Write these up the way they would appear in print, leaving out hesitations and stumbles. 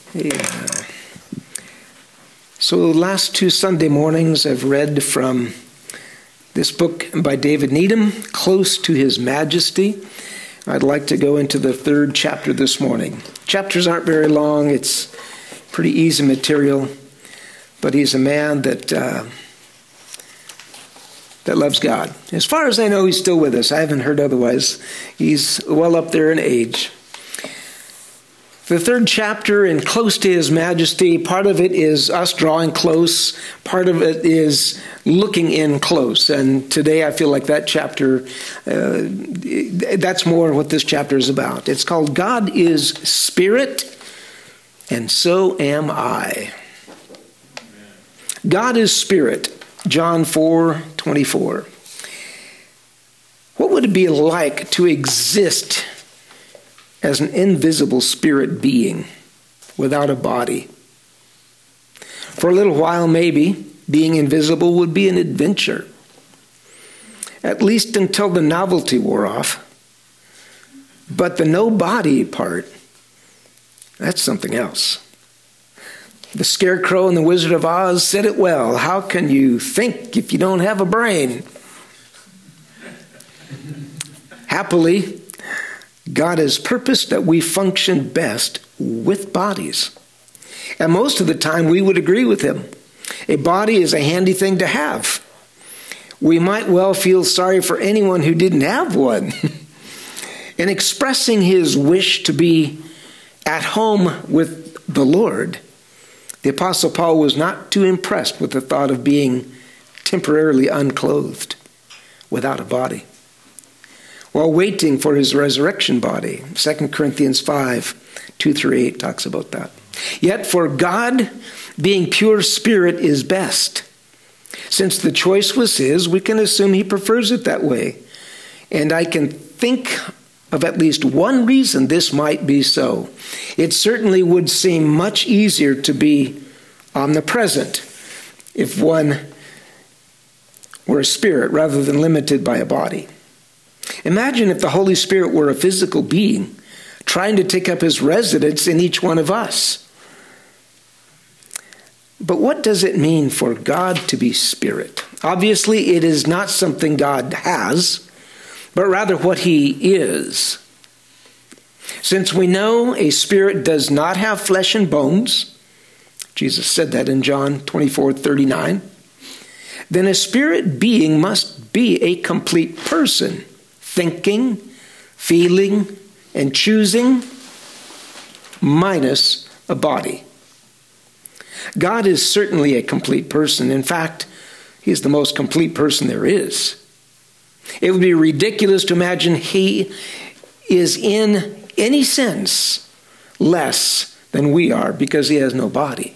Yeah. So the last two Sunday mornings I've read from this book by David Needham, Close to His Majesty. I'd like to go into the third chapter this morning. Chapters aren't very long. It's pretty easy material. But he's a man that loves God. As far as I know, he's still with us. I haven't heard otherwise. He's well up there in age. The third chapter in Close to His Majesty, part of it is us drawing close. Part of it is looking in close. And today I feel like that chapter, that's more what this chapter is about. It's called God is Spirit, and so am I. God is Spirit, John 4:24. What would it be like to exist as an invisible spirit being without a body? For a little while, maybe, being invisible would be an adventure, at least until the novelty wore off. But the no body part, that's something else. The Scarecrow in The Wizard of Oz said it well. How can you think if you don't have a brain? Happily, God has purposed that we function best with bodies. And most of the time we would agree with him. A body is a handy thing to have. We might well feel sorry for anyone who didn't have one. In expressing his wish to be at home with the Lord, the Apostle Paul was not too impressed with the thought of being temporarily unclothed without a body, while waiting for his resurrection body. 2 Corinthians 5:2-8 talks about that. Yet for God, being pure spirit is best. Since the choice was his, we can assume he prefers it that way. And I can think of at least one reason this might be so. It certainly would seem much easier to be omnipresent if one were a spirit rather than limited by a body. Imagine if the Holy Spirit were a physical being trying to take up his residence in each one of us. But what does it mean for God to be spirit? Obviously, it is not something God has, but rather what he is. Since we know a spirit does not have flesh and bones, Jesus said that in John 24:39, then a spirit being must be a complete person, thinking, feeling, and choosing, minus a body. God is certainly a complete person. In fact, he's the most complete person there is. It would be ridiculous to imagine he is in any sense less than we are because he has no body.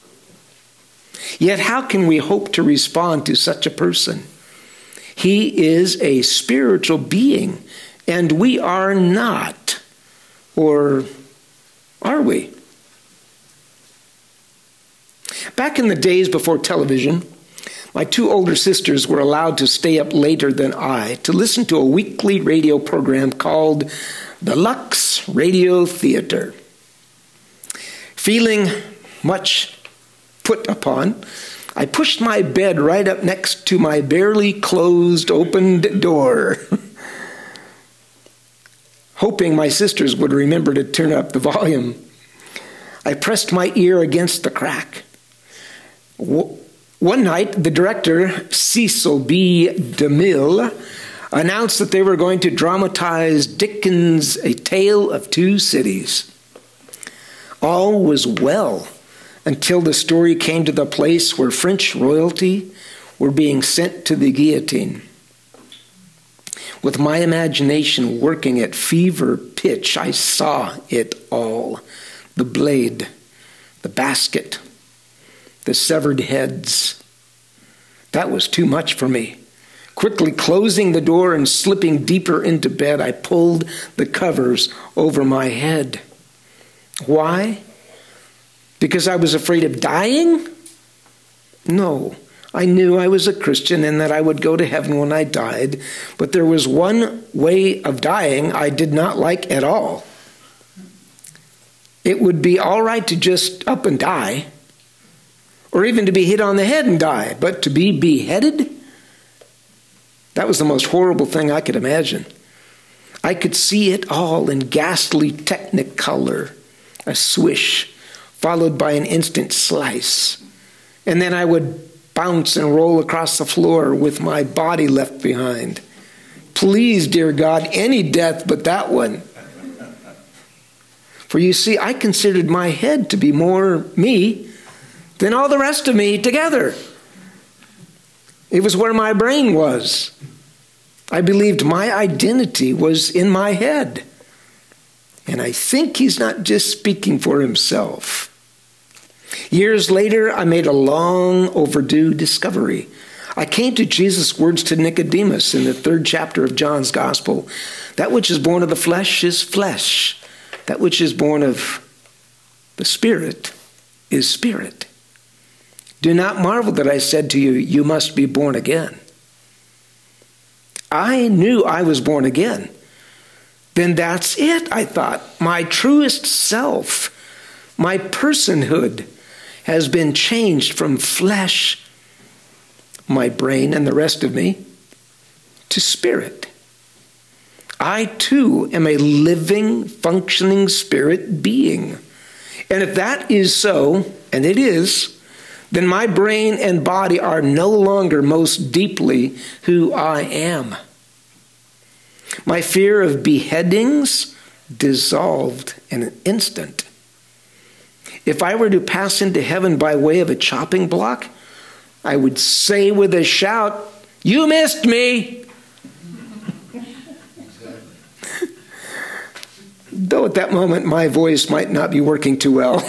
Yet how can we hope to respond to such a person? He is a spiritual being, and we are not. Or are we? Back in the days before television, my two older sisters were allowed to stay up later than I to listen to a weekly radio program called the Lux Radio Theater. Feeling much put upon, I pushed my bed right up next to my barely closed, opened door, hoping my sisters would remember to turn up the volume. I pressed my ear against the crack. One night, the director, Cecil B. DeMille, announced that they were going to dramatize Dickens' A Tale of Two Cities. All was well until the story came to the place where French royalty were being sent to the guillotine. With my imagination working at fever pitch, I saw it all. The blade, the basket, the severed heads. That was too much for me. Quickly closing the door and slipping deeper into bed, I pulled the covers over my head. Why? Because I was afraid of dying? No, I knew I was a Christian and that I would go to heaven when I died, but there was one way of dying I did not like at all. It would be all right to just up and die, or even to be hit on the head and die, but to be beheaded? That was the most horrible thing I could imagine. I could see it all in ghastly technicolor, a swish, followed by an instant slice. And then I would bounce and roll across the floor with my body left behind. Please, dear God, any death but that one. For you see, I considered my head to be more me than all the rest of me together. It was where my brain was. I believed my identity was in my head. And I think he's not just speaking for himself. Years later, I made a long overdue discovery. I came to Jesus' words to Nicodemus in the 3rd chapter of John's Gospel. That which is born of the flesh is flesh. That which is born of the Spirit is spirit. Do not marvel that I said to you, you must be born again. I knew I was born again. Then that's it, I thought. My truest self, my personhood, has been changed from flesh, my brain and the rest of me, to spirit. I too am a living, functioning spirit being. And if that is so, and it is, then my brain and body are no longer most deeply who I am. My fear of beheadings dissolved in an instant. If I were to pass into heaven by way of a chopping block, I would say with a shout, "You missed me!" Though at that moment my voice might not be working too well.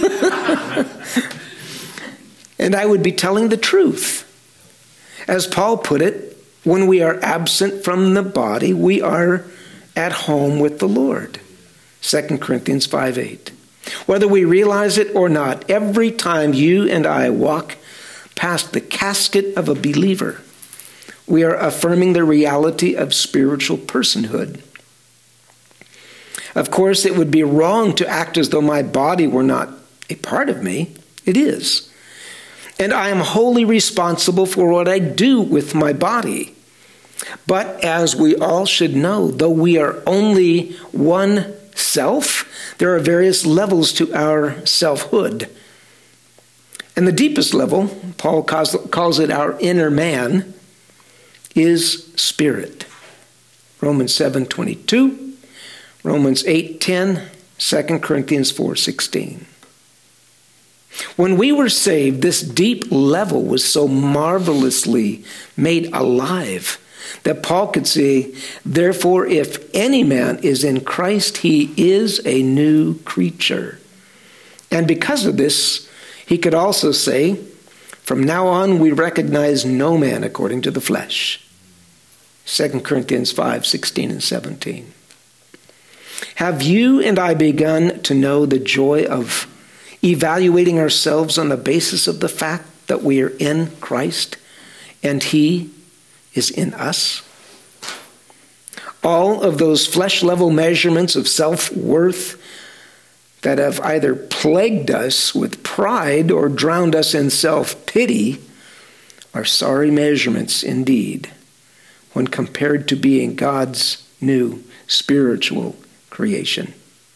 And I would be telling the truth. As Paul put it, when we are absent from the body, we are at home with the Lord. 2 Corinthians 5:8. Whether we realize it or not, every time you and I walk past the casket of a believer, we are affirming the reality of spiritual personhood. Of course, it would be wrong to act as though my body were not a part of me. It is. And I am wholly responsible for what I do with my body. But as we all should know, though we are only one self, there are various levels to our selfhood. And the deepest level, Paul calls it our inner man, is spirit. Romans 7:22, Romans 8:10, 2 Corinthians 4:16. When we were saved, this deep level was so marvelously made alive that Paul could say, therefore, if any man is in Christ, he is a new creature. And because of this, he could also say, from now on, we recognize no man according to the flesh. 2 Corinthians 5:16 and 17. Have you and I begun to know the joy of evaluating ourselves on the basis of the fact that we are in Christ and he is in us? All of those flesh-level measurements of self-worth that have either plagued us with pride or drowned us in self-pity are sorry measurements indeed when compared to being God's new spiritual creation.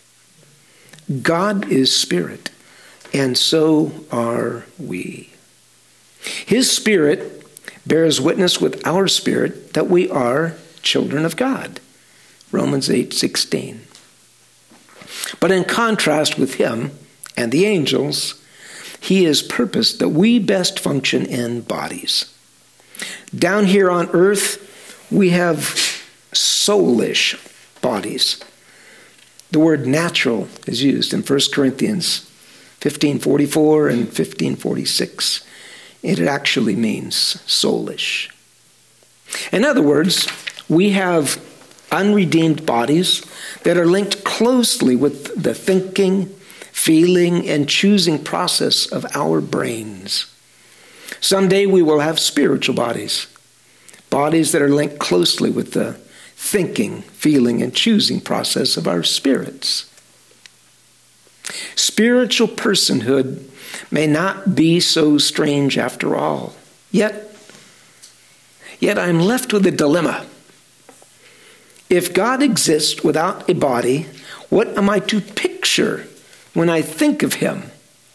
God is spirit, and so are we. His Spirit bears witness with our spirit that we are children of God. Romans 8:16. But in contrast with him and the angels, he has purposed that we best function in bodies. Down here on earth, we have soulish bodies. The word natural is used in 1 Corinthians 15:44 and 15:46. It actually means soulish. In other words, we have unredeemed bodies that are linked closely with the thinking, feeling, and choosing process of our brains. Someday we will have spiritual bodies, bodies that are linked closely with the thinking, feeling, and choosing process of our spirits. Spiritual personhood may not be so strange after all. Yet I'm left with a dilemma. If God exists without a body, what am I to picture when I think of him?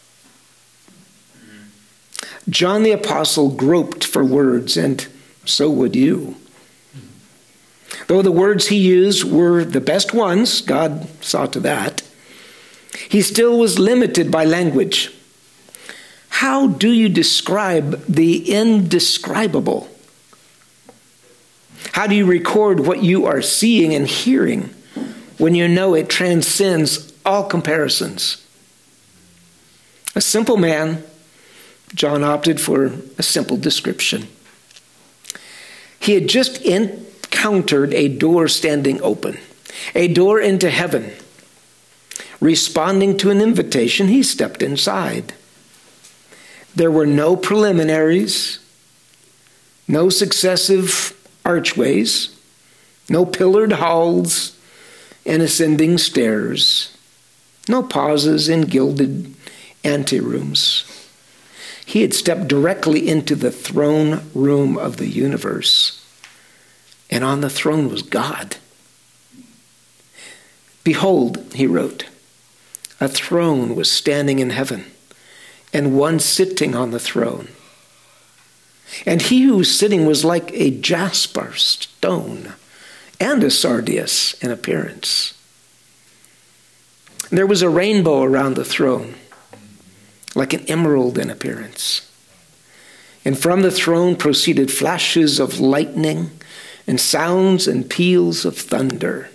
John the Apostle groped for words, and so would you. Though the words he used were the best ones, God saw to that, he still was limited by language. How do you describe the indescribable? How do you record what you are seeing and hearing when you know it transcends all comparisons? A simple man, John opted for a simple description. He had just encountered a door standing open, a door into heaven. Responding to an invitation, he stepped inside. There were no preliminaries, no successive archways, no pillared halls and ascending stairs, no pauses in gilded anterooms. He had stepped directly into the throne room of the universe, and on the throne was God. Behold, he wrote, a throne was standing in heaven, and one sitting on the throne. And he who was sitting was like a jasper stone and a sardius in appearance. There was a rainbow around the throne, like an emerald in appearance. And from the throne proceeded flashes of lightning and sounds and peals of thunder.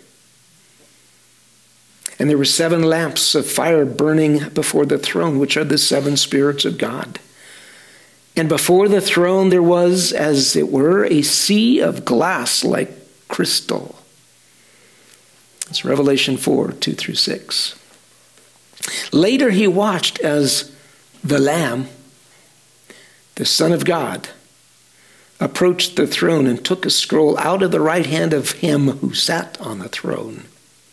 And there were 7 lamps of fire burning before the throne, which are the 7 spirits of God. And before the throne there was, as it were, a sea of glass like crystal. It's Revelation 4, 2 through 6. Later he watched as the Lamb, the Son of God, approached the throne and took a scroll out of the right hand of him who sat on the throne.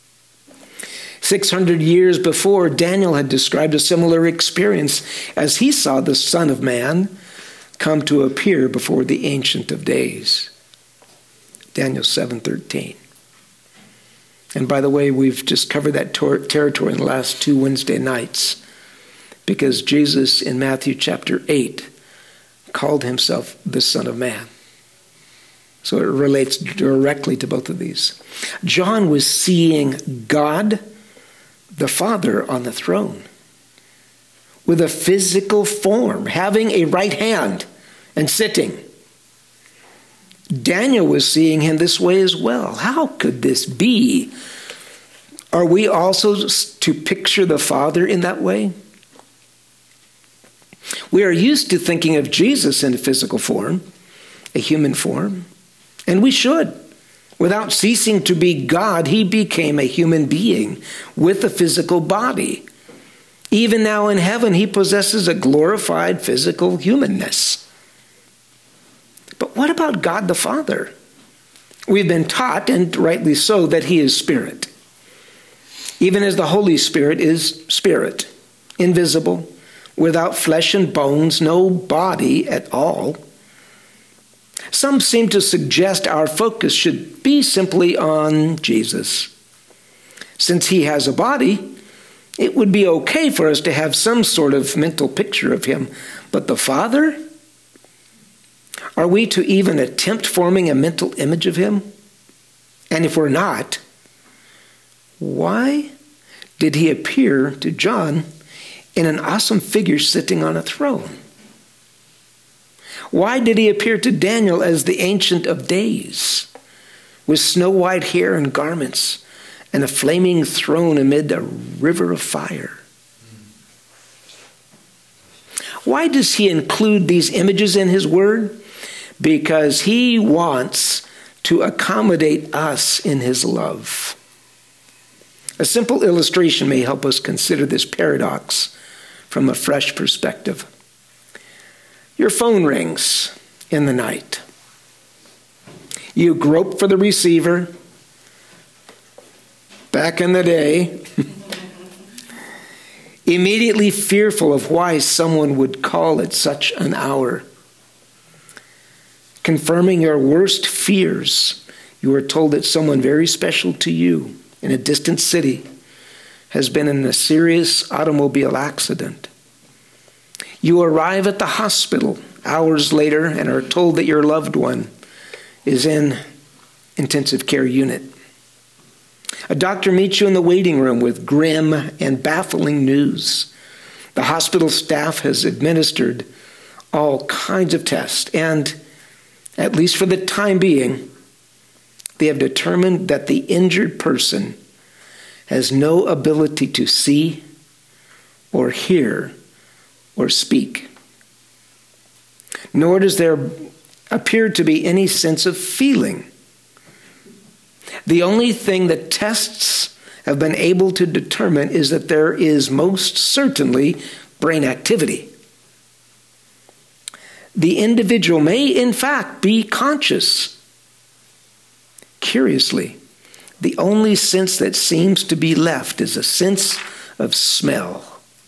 600 years before, Daniel had described a similar experience as he saw the Son of Man come to appear before the Ancient of Days. Daniel 7:13. And by the way, we've just covered that territory in the last 2 Wednesday nights, because Jesus in Matthew chapter 8 called himself the Son of Man. So it relates directly to both of these. John was seeing God the Father on the throne with a physical form, having a right hand and sitting. Daniel was seeing him this way as well. How could this be? Are we also to picture the Father in that way? We are used to thinking of Jesus in a physical form, a human form, and we should. Without ceasing to be God, he became a human being with a physical body. Even now in heaven, he possesses a glorified physical humanness. But what about God the Father? We've been taught, and rightly so, that he is spirit. Even as the Holy Spirit is spirit, invisible, without flesh and bones, no body at all. Some seem to suggest our focus should be simply on Jesus. Since he has a body, it would be okay for us to have some sort of mental picture of him. But the Father? Are we to even attempt forming a mental image of him? And if we're not, why did he appear to John in an awesome figure sitting on a throne? Why did he appear to Daniel as the Ancient of Days, with snow-white hair and garments, and a flaming throne amid a river of fire? Why does he include these images in his word? Because he wants to accommodate us in his love. A simple illustration may help us consider this paradox from a fresh perspective. Your phone rings in the night. You grope for the receiver. Back in the day, immediately fearful of why someone would call at such an hour. Confirming your worst fears, you are told that someone very special to you in a distant city has been in a serious automobile accident. You arrive at the hospital hours later and are told that your loved one is in intensive care unit. A doctor meets you in the waiting room with grim and baffling news. The hospital staff has administered all kinds of tests, and at least for the time being, they have determined that the injured person has no ability to see or hear or speak. Nor does there appear to be any sense of feeling. The only thing that tests have been able to determine is that there is most certainly brain activity. The individual may, in fact, be conscious. Curiously, the only sense that seems to be left is a sense of smell.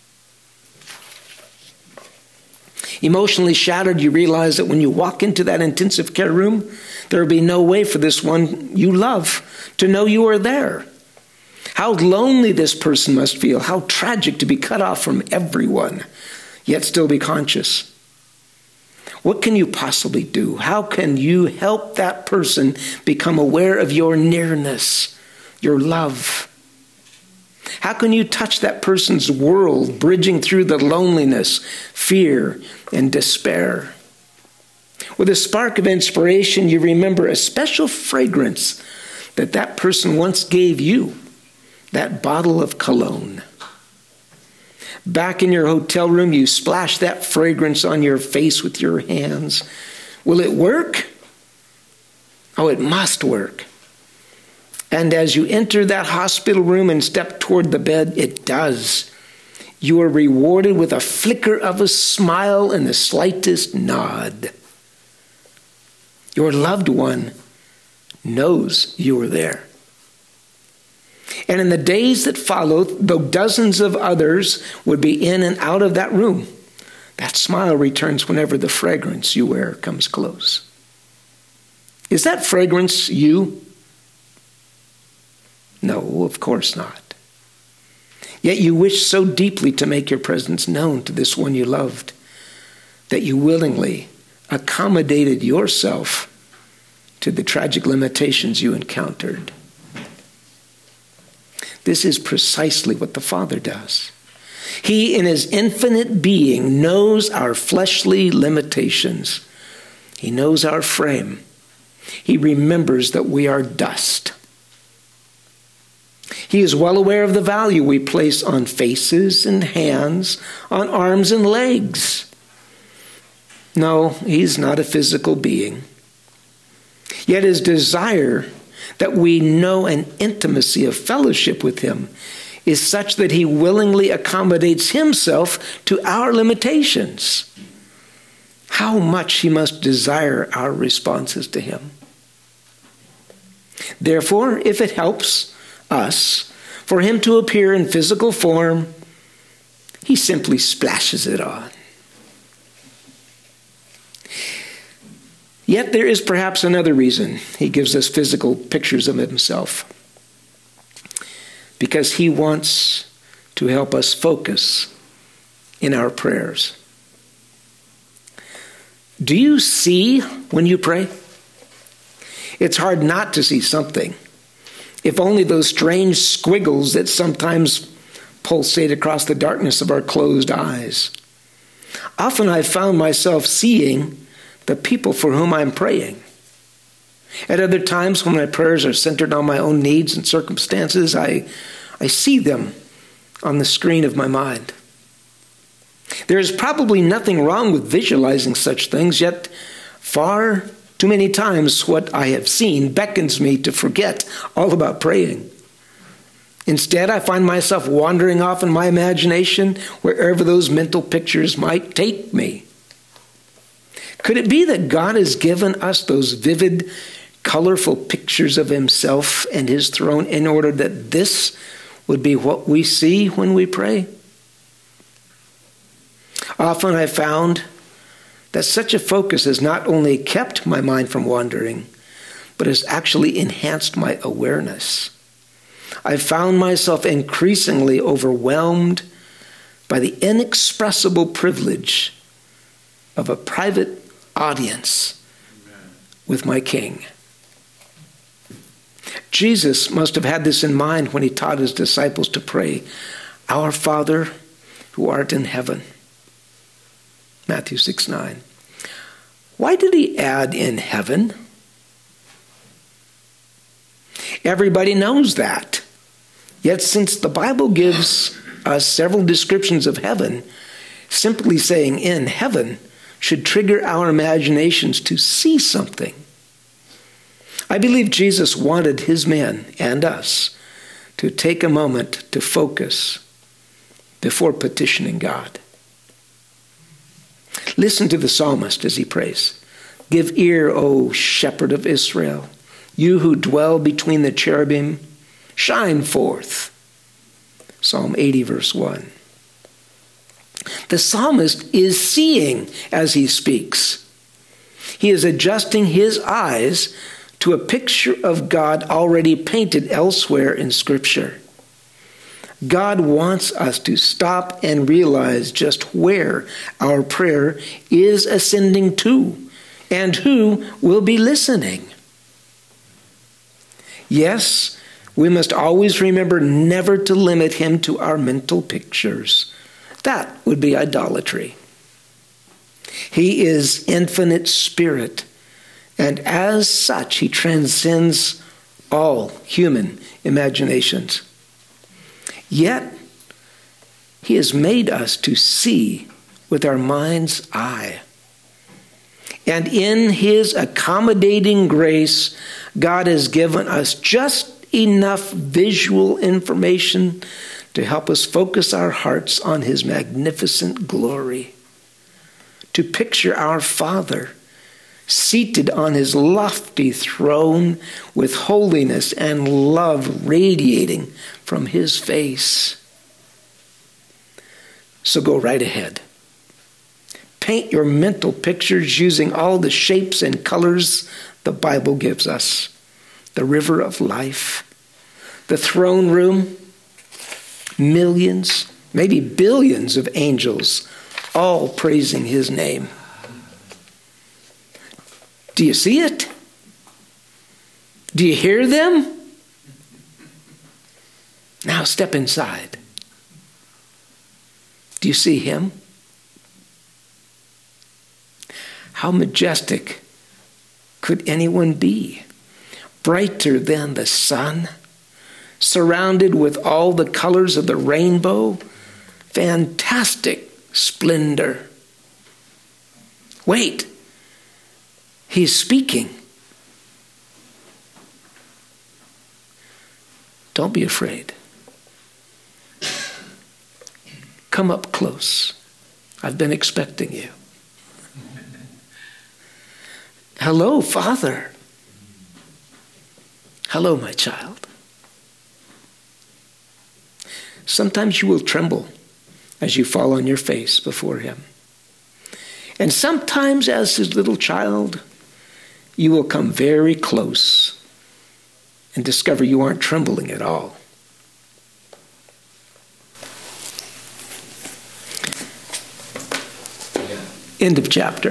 Emotionally shattered, you realize that when you walk into that intensive care room, there will be no way for this one you love to know you are there. How lonely this person must feel. How tragic to be cut off from everyone, yet still be conscious. What can you possibly do? How can you help that person become aware of your nearness, your love? How can you touch that person's world, bridging through the loneliness, fear, and despair? With a spark of inspiration, you remember a special fragrance that person once gave you, that bottle of cologne. Back in your hotel room, you splash that fragrance on your face with your hands. Will it work? Oh, it must work. And as you enter that hospital room and step toward the bed, it does. You are rewarded with a flicker of a smile and the slightest nod. Your loved one knows you are there. And in the days that followed, though dozens of others would be in and out of that room, that smile returns whenever the fragrance you wear comes close. Is that fragrance you? No, of course not. Yet you wish so deeply to make your presence known to this one you loved that you willingly accommodated yourself to the tragic limitations you encountered. This is precisely what the Father does. He, in his infinite being, knows our fleshly limitations. He knows our frame. He remembers that we are dust. He is well aware of the value we place on faces and hands, on arms and legs. No, he's not a physical being. Yet his desire that we know an intimacy of fellowship with him is such that he willingly accommodates himself to our limitations. How much he must desire our responses to him. Therefore, if it helps us for him to appear in physical form, he simply splashes it on. Yet there is perhaps another reason he gives us physical pictures of himself. Because he wants to help us focus in our prayers. Do you see when you pray? It's hard not to see something. If only those strange squiggles that sometimes pulsate across the darkness of our closed eyes. Often I've found myself seeing the people for whom I'm praying. At other times, when my prayers are centered on my own needs and circumstances, I see them on the screen of my mind. There is probably nothing wrong with visualizing such things, yet far too many times what I have seen beckons me to forget all about praying. Instead, I find myself wandering off in my imagination wherever those mental pictures might take me. Could it be that God has given us those vivid, colorful pictures of himself and his throne in order that this would be what we see when we pray? Often I found that such a focus has not only kept my mind from wandering, but has actually enhanced my awareness. I found myself increasingly overwhelmed by the inexpressible privilege of a private audience with my King. Jesus must have had this in mind when he taught his disciples to pray, "Our Father who art in heaven." Matthew 6:9. Why did he add "in heaven"? Everybody knows that. Yet since the Bible gives us several descriptions of heaven, simply saying "in heaven" should trigger our imaginations to see something. I believe Jesus wanted his men and us to take a moment to focus before petitioning God. Listen to the psalmist as he prays. "Give ear, O shepherd of Israel, you who dwell between the cherubim, shine forth." Psalm 80, verse 1. The psalmist is seeing as he speaks. He is adjusting his eyes to a picture of God already painted elsewhere in Scripture. God wants us to stop and realize just where our prayer is ascending to and who will be listening. Yes, we must always remember never to limit him to our mental pictures. That would be idolatry. He is infinite spirit, and as such, he transcends all human imaginations. Yet, he has made us to see with our mind's eye. And in his accommodating grace, God has given us just enough visual information to help us focus our hearts on his magnificent glory. To picture our Father seated on his lofty throne with holiness and love radiating from his face. So go right ahead. Paint your mental pictures using all the shapes and colors the Bible gives us. The river of life, the throne room, millions, maybe billions of angels, all praising his name. Do you see it? Do you hear them? Now step inside. Do you see him? How majestic could anyone be? Brighter than the sun, surrounded with all the colors of the rainbow, fantastic splendor. Wait. He's speaking. Don't be afraid. Come up close. I've been expecting you. Hello, Father. Hello, my child. Sometimes you will tremble as you fall on your face before him. And sometimes as his little child, you will come very close and discover you aren't trembling at all. End of chapter.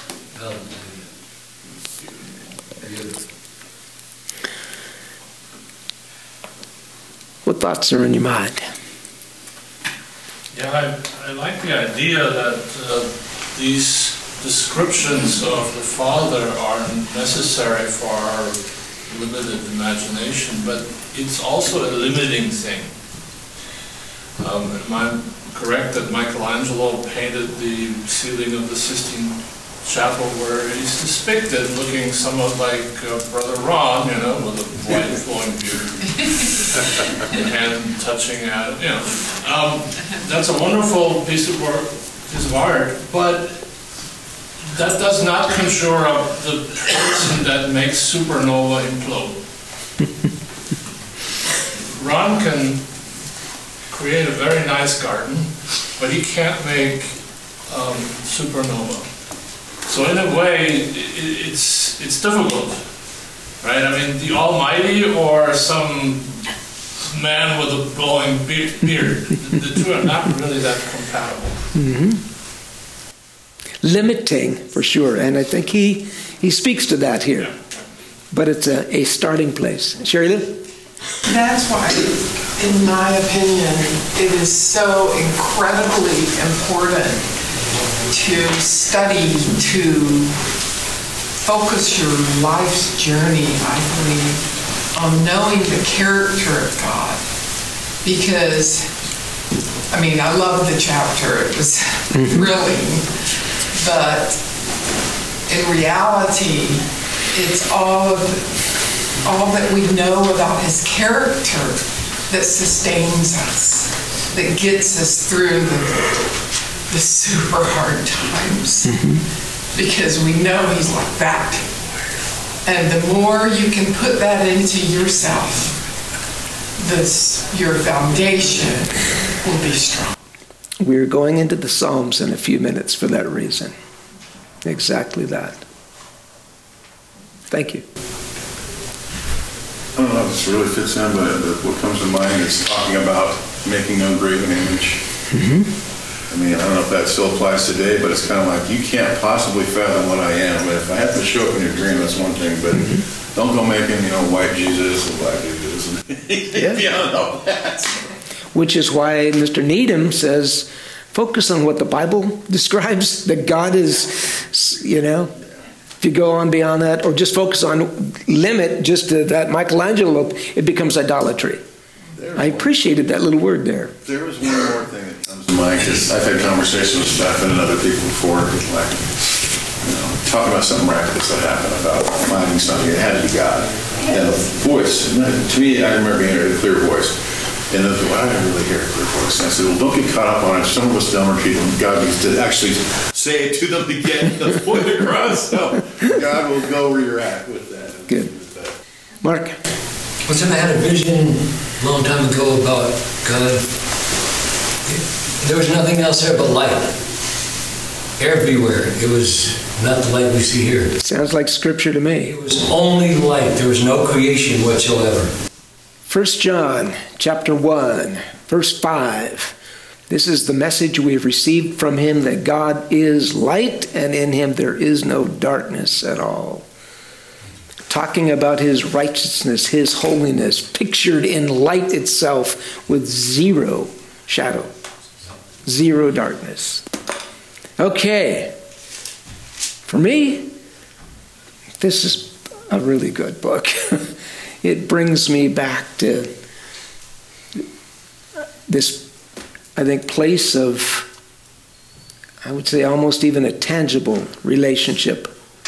What thoughts are in your mind? Yeah, I like the idea that these descriptions of the Father are necessary for our limited imagination, but it's also a limiting thing. Am I correct that Michelangelo painted the ceiling of the Sistine Chapel where he's depicted looking somewhat like Brother Ron, with a white flowing beard, the hand touching at, that's a wonderful piece of art, but that does not conjure up the person that makes supernova implode. Ron can create a very nice garden, but he can't make supernova. So in a way, it's difficult, right? I mean, the Almighty or some man with a blowing beard. The two are not really that compatible. Mm-hmm. Limiting, for sure, and I think he speaks to that here. Yeah. But it's a starting place. Sherry Lou? That's why, in my opinion, it is so incredibly important to study, to focus your life's journey, I believe, on knowing the character of God. Because, I mean, I love the chapter. It was thrilling. But in reality, it's all that we know about his character that sustains us, that gets us through the super hard times. Because we know he's like that. And the more you can put that into yourself, your foundation will be strong. We're going into the Psalms in a few minutes for that reason. Exactly that. Thank you. I don't know if this really fits in, but what comes to mind is talking about making no graven image. I mean, I don't know if that still applies today, but it's kind of like, you can't possibly fathom what I am. But if I have to show up in your dream, that's one thing. But don't go making, white Jesus and black Jesus. Beyond all that. Which is why Mr. Needham says, focus on what the Bible describes, that God is, if you go on beyond that, or just focus on limit just to that Michelangelo, it becomes idolatry. I appreciated that little word there. There was one more thing that comes to mind, because I've had conversations with Stephen and other people before, like, talking about something miraculous that happened, about finding something. It had to be God. And a voice, to me, I remember hearing a clear voice. And then I didn't really hear a clear voice. And I said, well, don't get caught up on it. Some of us dumber people, God needs to actually say it to them to get the point across. So God will go where you're at with that. Good. Mark? I had a vision a long time ago about God. There was nothing else there but light. Everywhere. It was not the light we see here. Sounds like scripture to me. It was only light. There was no creation whatsoever. 1 John chapter 1, verse 5. This is the message we have received from him, that God is light, and in him there is no darkness at all. Talking about his righteousness, his holiness, pictured in light itself with zero shadow, zero darkness. Okay. For me, this is a really good book. It brings me back to this, I think, place of, I would say, almost even a tangible relationship,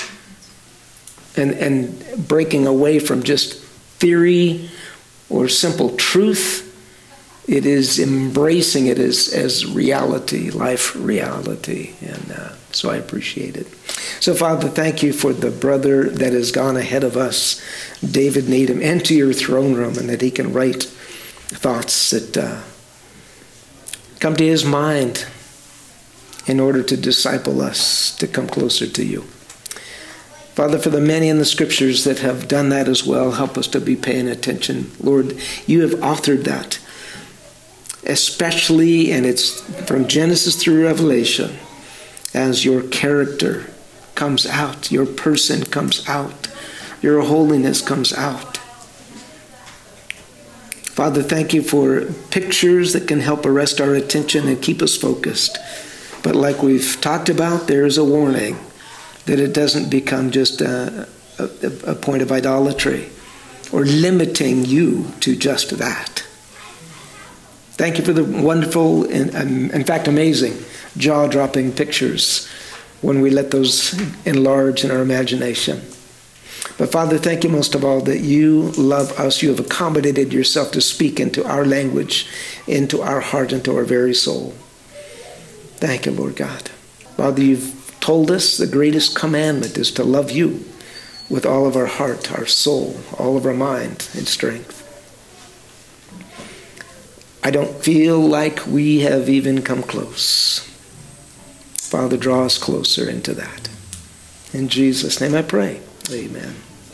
and breaking away from just theory or simple truth. It is embracing it as reality, life reality, and so I appreciate it. So, Father, thank you for the brother that has gone ahead of us, David Needham, into your throne room, and that he can write thoughts that come to his mind in order to disciple us to come closer to you. Father, for the many in the scriptures that have done that as well, help us to be paying attention. Lord, you have authored that, especially, and it's from Genesis through Revelation, as your character comes out, your person comes out, your holiness comes out. Father, thank you for pictures that can help arrest our attention and keep us focused. But like we've talked about, there is a warning that it doesn't become just a point of idolatry or limiting you to just that. Thank you for the wonderful and in fact, amazing, jaw-dropping pictures when we let those enlarge in our imagination. But Father, thank you most of all that you love us. You have accommodated yourself to speak into our language, into our heart, into our very soul. Thank you, Lord God. Father, you've told us the greatest commandment is to love you with all of our heart, our soul, all of our mind and strength. I don't feel like we have even come close. Father, draw us closer into that. In Jesus' name I pray. Amen.